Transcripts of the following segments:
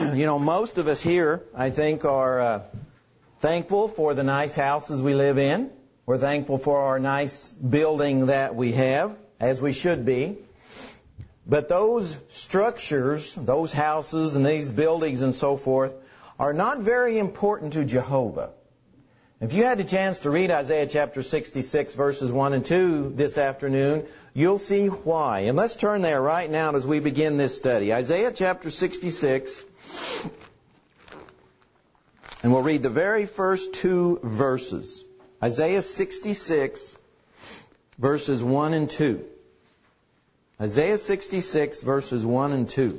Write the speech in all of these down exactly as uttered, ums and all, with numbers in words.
You know, most of us here, I think, are uh, thankful for the nice houses we live in. We're thankful for our nice building that we have, as we should be. But those structures, those houses and these buildings and so forth, are not very important to Jehovah. If you had a chance to read Isaiah chapter sixty-six, verses one and two this afternoon, you'll see why. And let's turn there right now as we begin this study. Isaiah chapter sixty-six, and we'll read the very first two verses. Isaiah sixty-six, verses one and two. Isaiah sixty-six, verses one and two.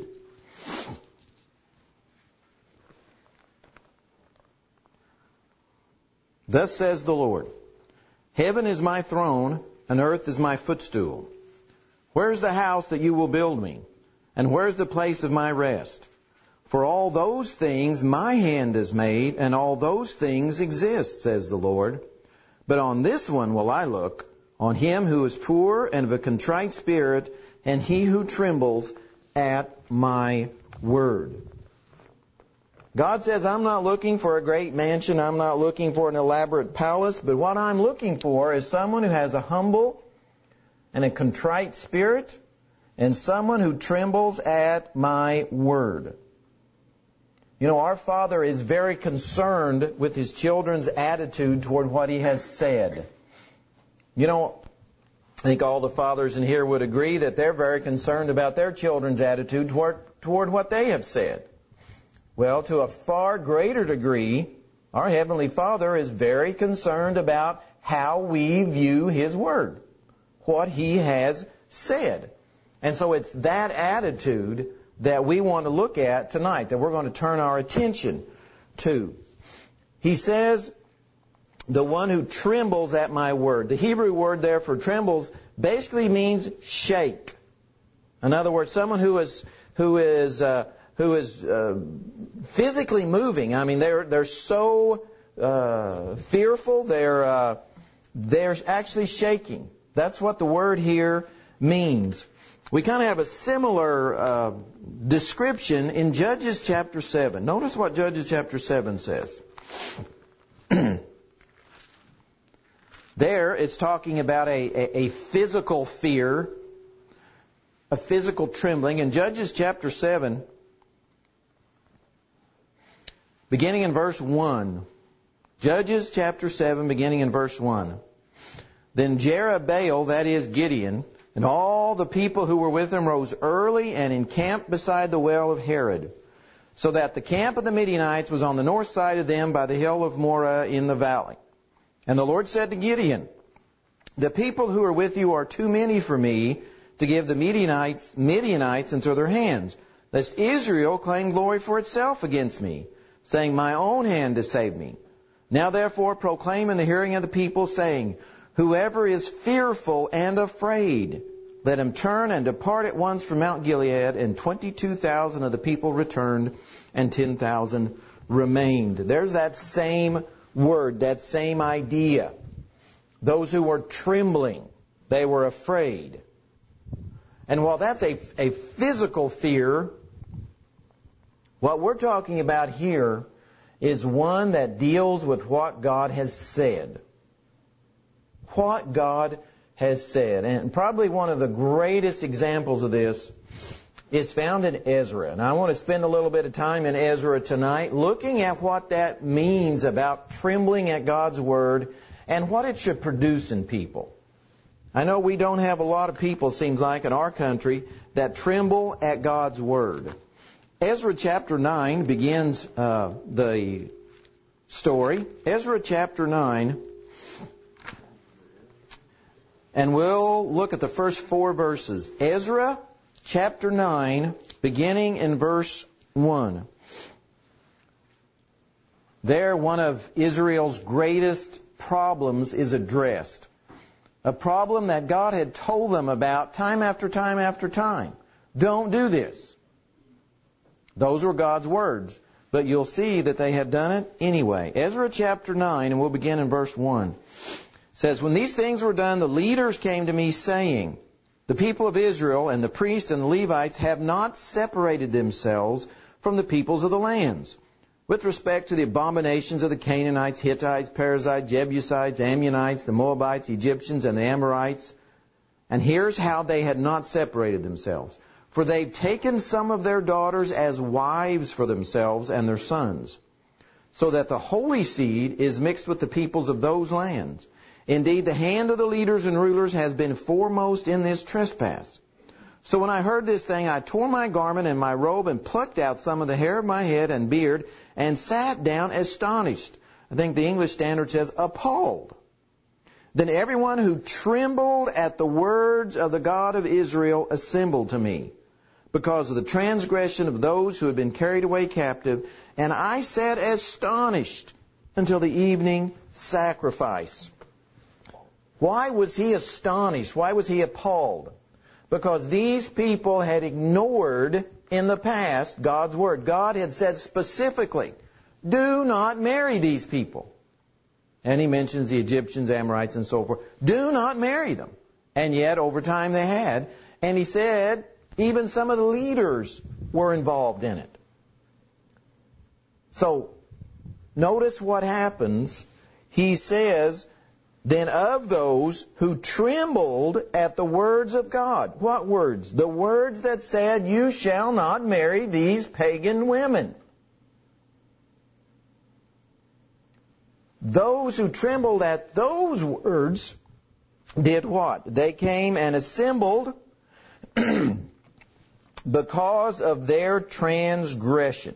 Thus says the Lord, Heaven is my throne, and earth is my footstool. Where's the house that you will build me? And where's the place of my rest? For all those things my hand has made, and all those things exist, says the Lord. But on this one will I look, on him who is poor and of a contrite spirit, and he who trembles at my word. God says, I'm not looking for a great mansion. I'm not looking for an elaborate palace. But what I'm looking for is someone who has a humble and a contrite spirit, and someone who trembles at my word. You know, our Father is very concerned with His children's attitude toward what He has said. You know, I think all the fathers in here would agree that they're very concerned about their children's attitude toward, toward what they have said. Well, to a far greater degree, our Heavenly Father is very concerned about how we view His Word, what He has said. And so it's that attitude that we want to look at tonight, that we're going to turn our attention to. He says, the one who trembles at my word. The Hebrew word there for trembles basically means shake. In other words, someone who is who is uh, who is uh, physically moving. I mean, they're they're so uh, fearful. They're uh, they're actually shaking. That's what the word here means. We kind of have a similar uh, description in Judges chapter seven. Notice what Judges chapter seven says. There, it's talking about a, a, a physical fear, a physical trembling. In Judges chapter seven, beginning in verse one. Judges chapter seven, beginning in verse one. Then Jerubbaal, that is Gideon, and all the people who were with him rose early and encamped beside the well of Harod, so that the camp of the Midianites was on the north side of them by the hill of Moreh in the valley. And the Lord said to Gideon, the people who are with you are too many for me to give the Midianites, Midianites into their hands, lest Israel claim glory for itself against me, saying, my own hand has saved me. Now therefore proclaim in the hearing of the people, saying, whoever is fearful and afraid, let him turn and depart at once from Mount Gilead. And twenty-two thousand of the people returned, and ten thousand remained. There's that same word, that same idea. Those who were trembling, they were afraid. And while that's a, a physical fear, what we're talking about here is one that deals with what God has said. What God has said. And probably one of the greatest examples of this is found in Ezra. And I want to spend a little bit of time in Ezra tonight looking at what that means about trembling at God's Word and what it should produce in people. I know we don't have a lot of people, seems like, in our country that tremble at God's Word. Ezra chapter nine begins uh, the story. Ezra chapter nine. And we'll look at the first four verses. Ezra chapter nine, beginning in verse one. There, one of Israel's greatest problems is addressed. A problem that God had told them about time after time after time. Don't do this. Those were God's words. But you'll see that they had done it anyway. Ezra chapter nine, and we'll begin in verse one. It says, when these things were done, the leaders came to me saying, the people of Israel and the priests and the Levites have not separated themselves from the peoples of the lands, with respect to the abominations of the Canaanites, Hittites, Perizzites, Jebusites, Ammonites, the Moabites, Egyptians, and the Amorites. And here's how they had not separated themselves. For they've taken some of their daughters as wives for themselves and their sons, so that the holy seed is mixed with the peoples of those lands. Indeed, the hand of the leaders and rulers has been foremost in this trespass. So when I heard this thing, I tore my garment and my robe and plucked out some of the hair of my head and beard and sat down astonished. I think the English Standard says appalled. Then everyone who trembled at the words of the God of Israel assembled to me, because of the transgression of those who had been carried away captive, and I sat astonished until the evening sacrifice. Why was he astonished? Why was he appalled? Because these people had ignored in the past God's word. God had said specifically, do not marry these people. And he mentions the Egyptians, Amorites, and so forth. Do not marry them. And yet, over time, they had. And he said, even some of the leaders were involved in it. So, notice what happens. He says, then of those who trembled at the words of God. What words? The words that said, you shall not marry these pagan women. Those who trembled at those words did what? They came and assembled because of their transgression.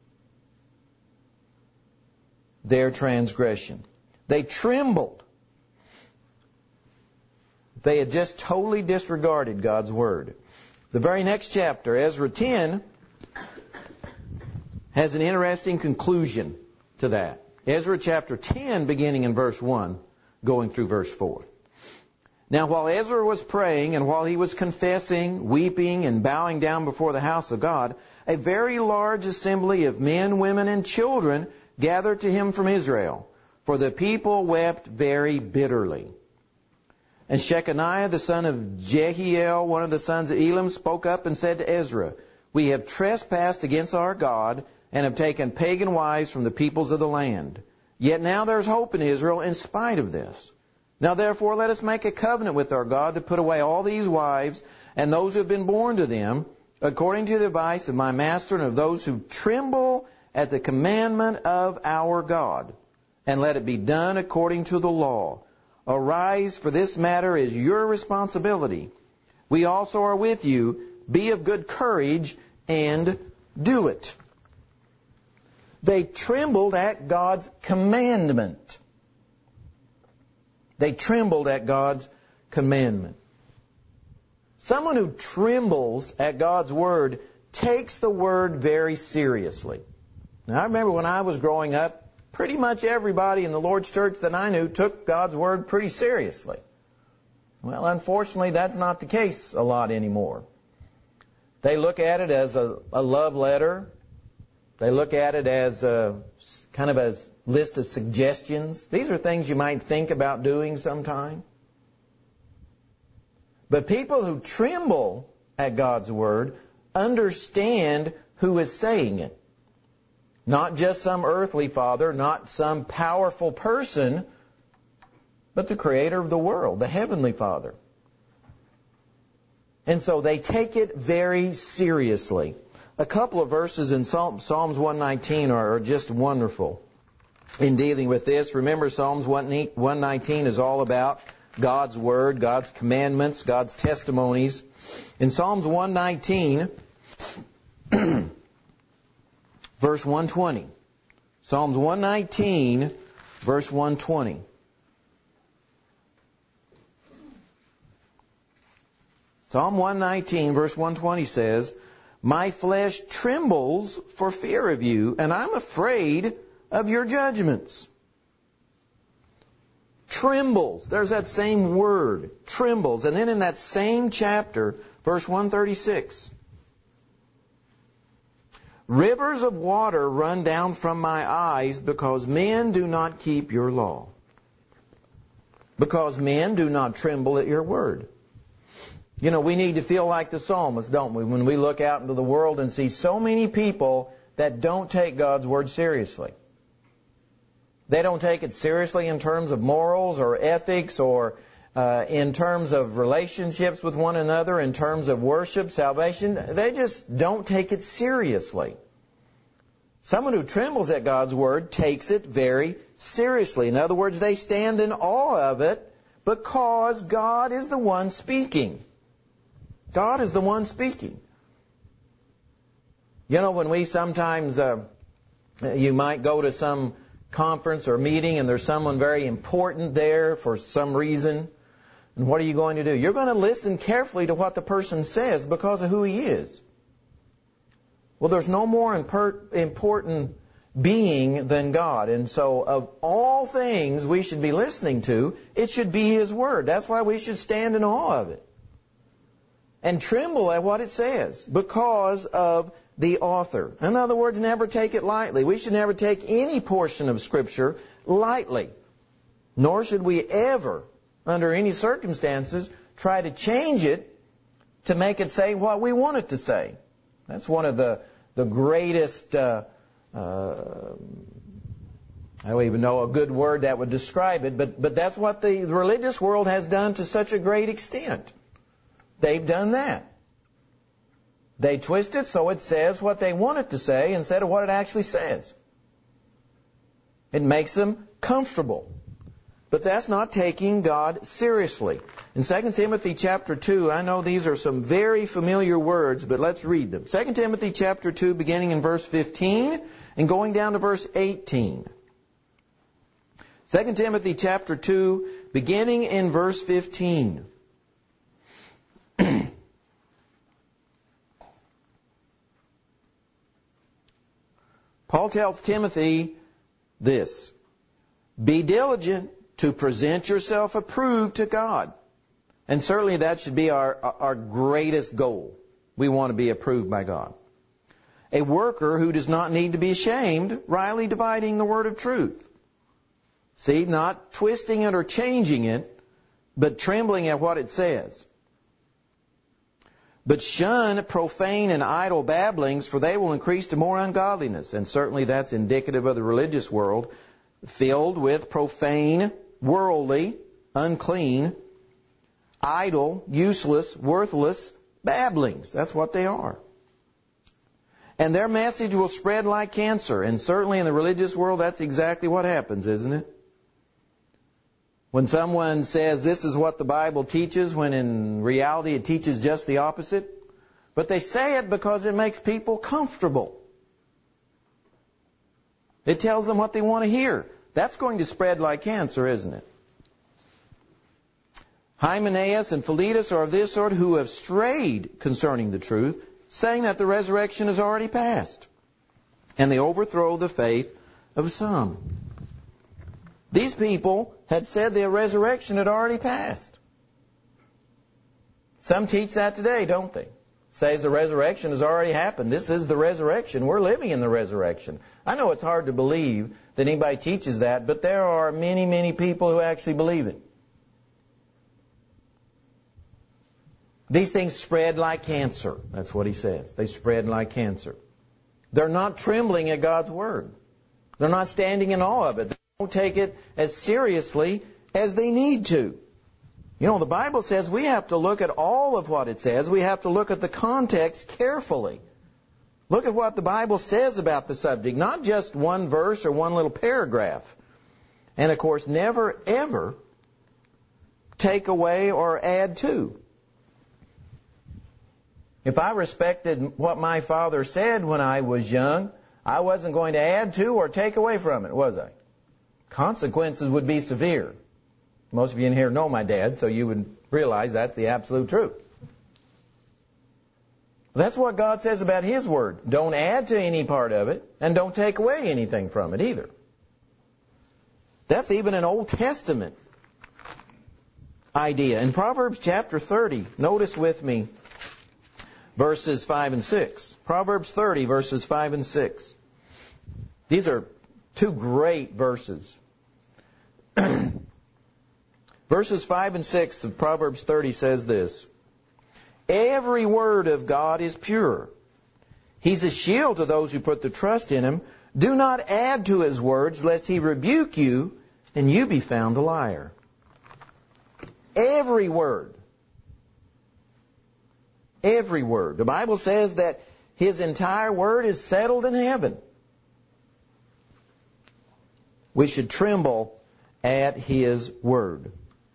Their transgression. They trembled. They had just totally disregarded God's word. The very next chapter, Ezra ten, has an interesting conclusion to that. Ezra chapter ten, beginning in verse one, going through verse four. Now, while Ezra was praying and while he was confessing, weeping, and bowing down before the house of God, a very large assembly of men, women, and children gathered to him from Israel, for the people wept very bitterly. And Shechaniah, the son of Jehiel, one of the sons of Elam, spoke up and said to Ezra, we have trespassed against our God and have taken pagan wives from the peoples of the land. Yet now there's hope in Israel in spite of this. Now therefore let us make a covenant with our God to put away all these wives and those who have been born to them, according to the advice of my master and of those who tremble at the commandment of our God. And let it be done according to the law. Arise, for this matter is your responsibility. We also are with you. Be of good courage and do it. They trembled at God's commandment. They trembled at God's commandment. Someone who trembles at God's word takes the word very seriously. Now, I remember when I was growing up, pretty much everybody in the Lord's church that I knew took God's word pretty seriously. Well, unfortunately, that's not the case a lot anymore. They look at it as a, a love letter. They look at it as a kind of a list of suggestions. These are things you might think about doing sometime. But people who tremble at God's word understand who is saying it. Not just some earthly father, not some powerful person, but the creator of the world, the heavenly Father. And so they take it very seriously. A couple of verses in Psalms one nineteen are just wonderful in dealing with this. Remember, Psalms one nineteen is all about God's Word, God's commandments, God's testimonies. In Psalms one nineteen, verse one twenty. Psalms one nineteen, verse one twenty. Psalm one nineteen, verse one twenty says, my flesh trembles for fear of you, and I'm afraid of your judgments. Trembles. There's that same word, trembles. And then in that same chapter, verse one thirty-six, rivers of water run down from my eyes because men do not keep your law. Because men do not tremble at your word. You know, we need to feel like the psalmist, don't we? When we look out into the world and see so many people that don't take God's Word seriously. They don't take it seriously in terms of morals or ethics or uh, in terms of relationships with one another, in terms of worship, salvation. They just don't take it seriously. Someone who trembles at God's Word takes it very seriously. In other words, they stand in awe of it because God is the one speaking. God is the one speaking. You know, when we sometimes, uh, you might go to some conference or meeting and there's someone very important there for some reason, and what are you going to do? You're going to listen carefully to what the person says because of who he is. Well, there's no more imper- important being than God. And so of all things we should be listening to, it should be His Word. That's why we should stand in awe of it and tremble at what it says because of the author. In other words, never take it lightly. We should never take any portion of Scripture lightly. Nor should we ever, under any circumstances, try to change it to make it say what we want it to say. That's one of the, the greatest, uh, uh, I don't even know a good word that would describe it, but, but that's what the religious world has done to such a great extent. They've done that. They twist it so it says what they want it to say instead of what it actually says. It makes them comfortable. But that's not taking God seriously. In Second Timothy chapter two, I know these are some very familiar words, but let's read them. Second Timothy chapter two, beginning in verse fifteen and going down to verse eighteen. Second Timothy chapter two, beginning in verse fifteen. Paul tells Timothy this: be diligent to present yourself approved to God. And certainly that should be our, our greatest goal. We want to be approved by God. A worker who does not need to be ashamed, rightly dividing the word of truth. See, not twisting it or changing it, but trembling at what it says. But shun profane and idle babblings, for they will increase to more ungodliness. And certainly that's indicative of the religious world, filled with profane, worldly, unclean, idle, useless, worthless babblings. That's what they are. And their message will spread like cancer. And certainly in the religious world, that's exactly what happens, isn't it? When someone says this is what the Bible teaches, when in reality it teaches just the opposite. But they say it because it makes people comfortable. It tells them what they want to hear. That's going to spread like cancer, isn't it? Hymenaeus and Philetus are of this sort, who have strayed concerning the truth, saying that the resurrection is already past. And they overthrow the faith of some. These people had said the resurrection had already passed. Some teach that today, don't they? Says the resurrection has already happened. This is the resurrection. We're living in the resurrection. I know it's hard to believe that anybody teaches that, but there are many, many people who actually believe it. These things spread like cancer. That's what he says. They spread like cancer. They're not trembling at God's Word. They're not standing in awe of it. They don't take it as seriously as they need to. You know, the Bible says we have to look at all of what it says. We have to look at the context carefully. Look at what the Bible says about the subject, not just one verse or one little paragraph. And, of course, never, ever take away or add to. If I respected what my father said when I was young, I wasn't going to add to or take away from it, was I? Consequences would be severe. Most of you in here know my dad, so you would realize that's the absolute truth. That's what God says about His Word. Don't add to any part of it, and don't take away anything from it either. That's even an Old Testament idea. In Proverbs chapter thirty, notice with me verses five and six. Proverbs thirty, verses five and six. These are two great verses. Verses five and six of Proverbs thirty says this: every word of God is pure. He's a shield to those who put their trust in Him. Do not add to His words, lest He rebuke you, and you be found a liar. Every word. Every word. The Bible says that His entire word is settled in heaven. We should tremble at His word.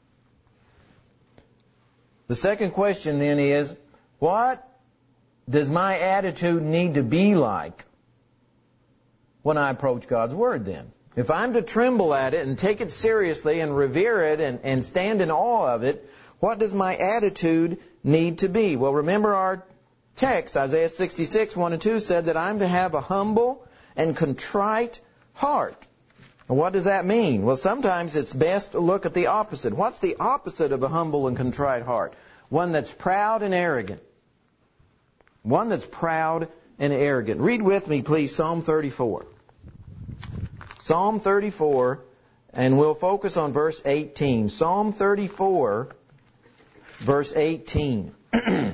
The second question then is, what does my attitude need to be like when I approach God's word then? If I'm to tremble at it and take it seriously and revere it and, and stand in awe of it, what does my attitude need to be? Well, remember our text, Isaiah sixty-six, one and two said that I'm to have a humble and contrite heart. And what does that mean? Well, sometimes it's best to look at the opposite. What's the opposite of a humble and contrite heart? One that's proud and arrogant. One that's proud and arrogant. Read with me, please, Psalm thirty-four. Psalm thirty-four, and we'll focus on verse eighteen. Psalm thirty-four, verse eighteen. And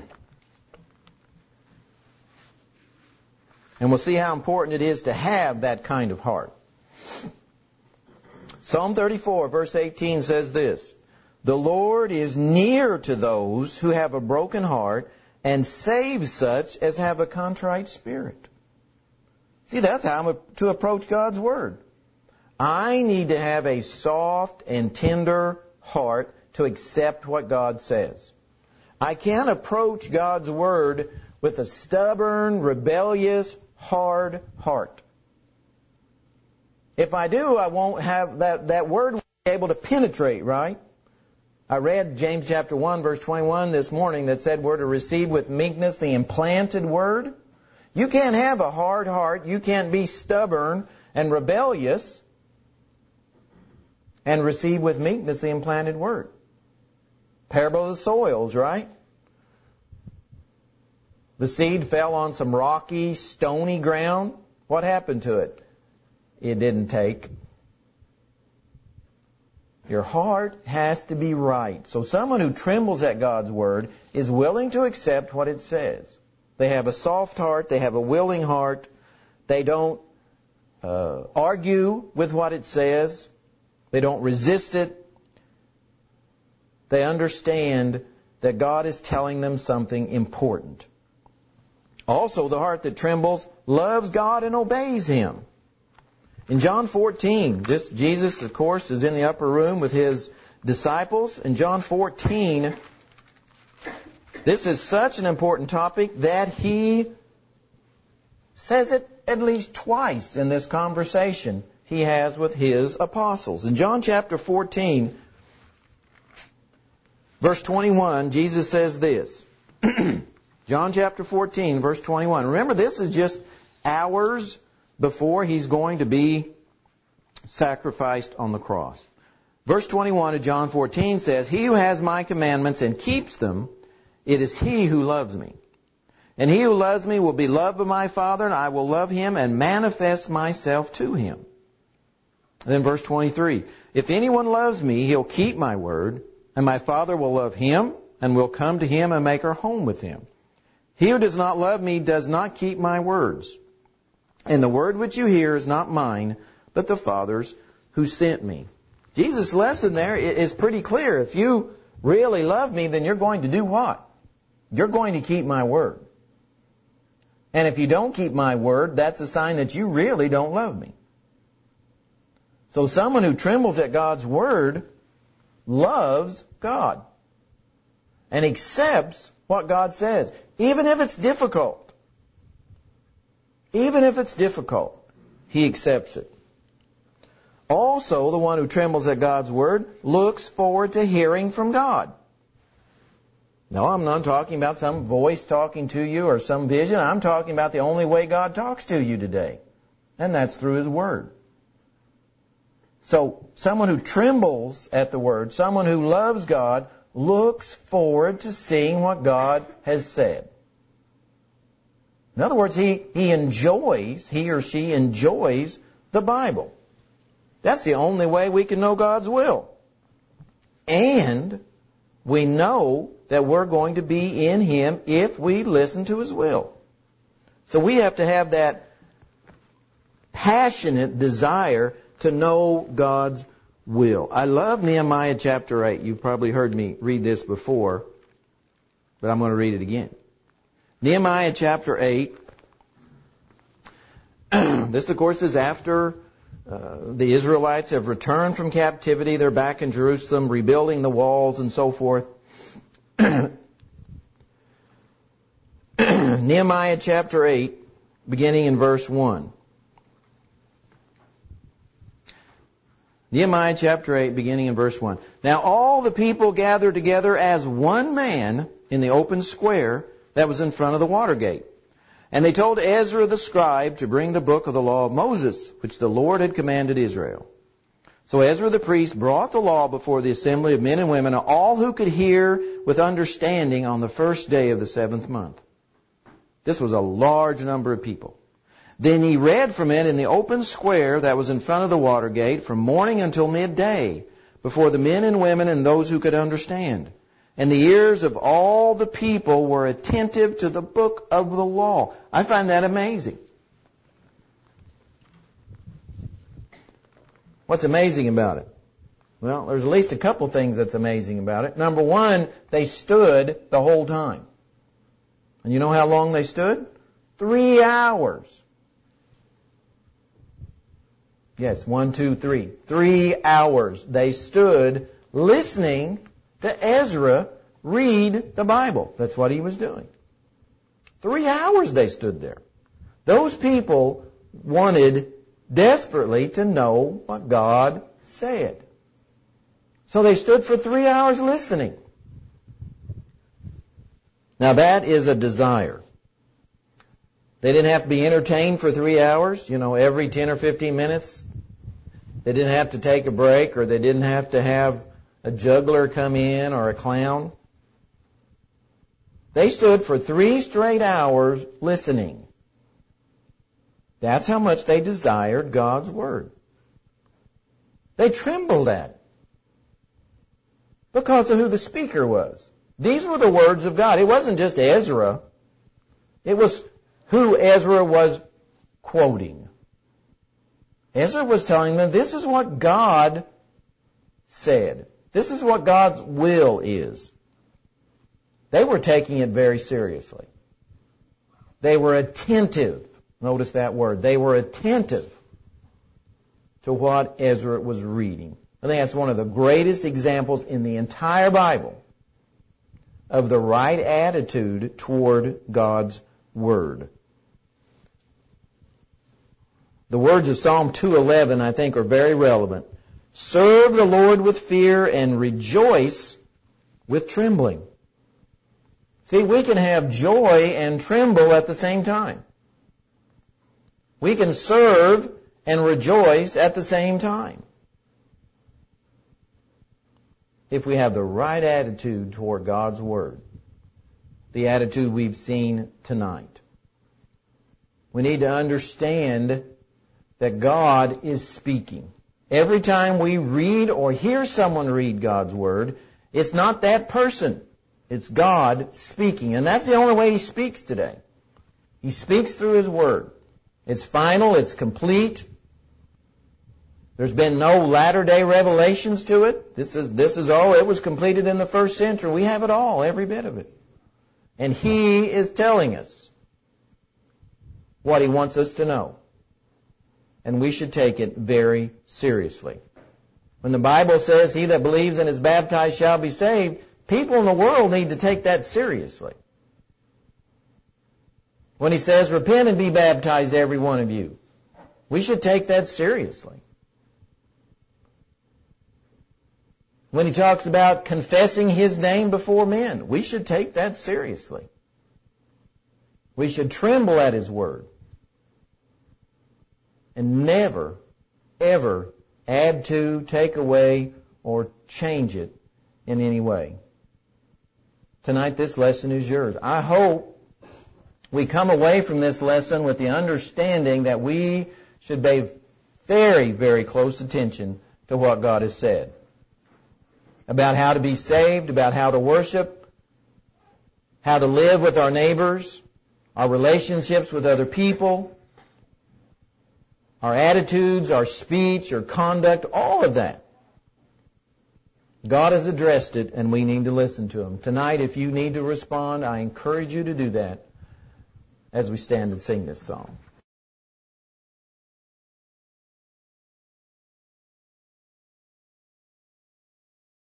we'll see how important it is to have that kind of heart. Psalm thirty-four, verse eighteen says this, "The Lord is near to those who have a broken heart, and saves such as have a contrite spirit." See, that's how I'm to approach God's word. I need to have a soft and tender heart to accept what God says. I can't approach God's word with a stubborn, rebellious, hard heart. If I do, I won't have that, that word won't be able to penetrate, right? I read James chapter one, verse twenty-one this morning that said we're to receive with meekness the implanted word. You can't have a hard heart. You can't be stubborn and rebellious and receive with meekness the implanted word. Parable of the soils, right? The seed fell on some rocky, stony ground. What happened to it? It didn't take. Your heart has to be right. So someone who trembles at God's word is willing to accept what it says. They have a soft heart. They have a willing heart. They don't uh, argue with what it says. They don't resist it. They understand that God is telling them something important. Also, the heart that trembles loves God and obeys Him. In John fourteen, this Jesus, of course, is in the upper room with His disciples. In John fourteen, this is such an important topic that He says it at least twice in this conversation He has with His apostles. In John chapter fourteen, verse twenty-one, Jesus says this. John chapter fourteen, verse twenty-one. Remember, this is just hours before He's going to be sacrificed on the cross. Verse twenty-one of John fourteen says, "He who has my commandments and keeps them, it is he who loves me. And he who loves me will be loved by my Father, and I will love him and manifest myself to him." Then verse twenty-three, "If anyone loves me, he'll keep my word, and my Father will love him, and will come to him and make our home with him. He who does not love me does not keep my words. And the word which you hear is not mine, but the Father's who sent me." Jesus' lesson there is pretty clear. If you really love me, then you're going to do what? You're going to keep my word. And if you don't keep my word, that's a sign that you really don't love me. So someone who trembles at God's word loves God and accepts what God says, even if it's difficult. Even if it's difficult, he accepts it. Also, the one who trembles at God's word looks forward to hearing from God. No, I'm not talking about some voice talking to you or some vision. I'm talking about the only way God talks to you today, and that's through His word. So, someone who trembles at the word, someone who loves God, looks forward to seeing what God has said. In other words, he, he enjoys, he or she enjoys the Bible. That's the only way we can know God's will. And we know that we're going to be in Him if we listen to His will. So we have to have that passionate desire to know God's will. I love Nehemiah chapter eight. You've probably heard me read this before, but I'm going to read it again. Nehemiah chapter eight. This, of course, is after uh, the Israelites have returned from captivity. They're back in Jerusalem, rebuilding the walls and so forth. Nehemiah chapter eight, beginning in verse one. Nehemiah chapter eight, beginning in verse one. Now all the people gathered together as one man in the open square that was in front of the water gate. And they told Ezra the scribe to bring the book of the law of Moses, which the Lord had commanded Israel. So Ezra the priest brought the law before the assembly of men and women, all who could hear with understanding on the first day of the seventh month. This was a large number of people. Then he read from it in the open square that was in front of the water gate from morning until midday, before the men and women and those who could understand. And the ears of all the people were attentive to the book of the law. I find that amazing. What's amazing about it? Well, there's at least a couple things that's amazing about it. Number one, they stood the whole time. And you know how long they stood? Three hours. Yes, one, two, three. Three hours. They stood listening to Ezra read the Bible. That's what he was doing. Three hours they stood there. Those people wanted desperately to know what God said. So they stood for three hours listening. Now that is a desire. They didn't have to be entertained for three hours, you know, every ten or fifteen minutes. They didn't have to take a break, or they didn't have to have a juggler come in or a clown. They stood for three straight hours listening. That's how much they desired God's Word. They trembled at it because of who the speaker was. These were the words of God. It wasn't just Ezra. It was who Ezra was quoting. Ezra was telling them, this is what God said. This is what God's will is. They were taking it very seriously. They were attentive. Notice that word. They were attentive to what Ezra was reading. I think that's one of the greatest examples in the entire Bible of the right attitude toward God's Word. The words of Psalm two eleven, I think, are very relevant. Serve the Lord with fear and rejoice with trembling. See, we can have joy and tremble at the same time. We can serve and rejoice at the same time if we have the right attitude toward God's Word, the attitude we've seen tonight. We need to understand that God is speaking. Every time we read or hear someone read God's Word, it's not that person. It's God speaking. And that's the only way He speaks today. He speaks through His Word. It's final. It's complete. There's been no latter-day revelations to it. This is, this is all. It was completed in the first century. We have it all, every bit of it. And He is telling us what He wants us to know. And we should take it very seriously. When the Bible says, he that believes and is baptized shall be saved, people in the world need to take that seriously. When He says, repent and be baptized, every one of you, we should take that seriously. When He talks about confessing His name before men, we should take that seriously. We should tremble at His Word. And never, ever add to, take away, or change it in any way. Tonight, this lesson is yours. I hope we come away from this lesson with the understanding that we should pay very, very close attention to what God has said about how to be saved, about how to worship, how to live with our neighbors, our relationships with other people, our attitudes, our speech, our conduct, all of that. God has addressed it, and we need to listen to Him. Tonight, if you need to respond, I encourage you to do that as we stand and sing this song.